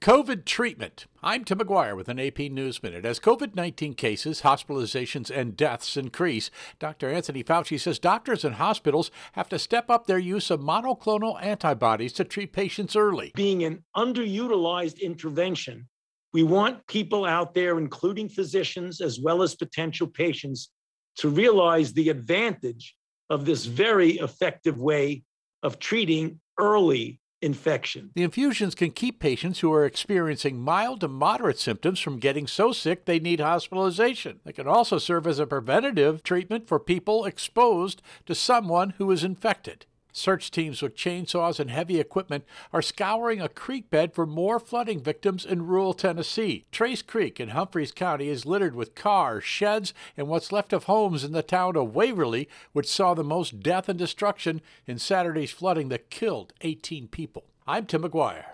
COVID treatment. I'm Tim McGuire with an AP News Minute. As COVID-19 cases, hospitalizations, and deaths increase, Dr. Anthony Fauci says doctors and hospitals have to step up their use of monoclonal antibodies to treat patients early. Being an underutilized intervention, we want people out there, including physicians as well as potential patients, to realize the advantage of this very effective way of treating early infection. The infusions can keep patients who are experiencing mild to moderate symptoms from getting so sick they need hospitalization. They can also serve as a preventative treatment for people exposed to someone who is infected. Search teams with chainsaws and heavy equipment are scouring a creek bed for more flooding victims in rural Tennessee. Trace Creek in Humphreys County is littered with cars, sheds, and what's left of homes in the town of Waverly, which saw the most death and destruction in Saturday's flooding that killed 18 people. I'm Tim McGuire.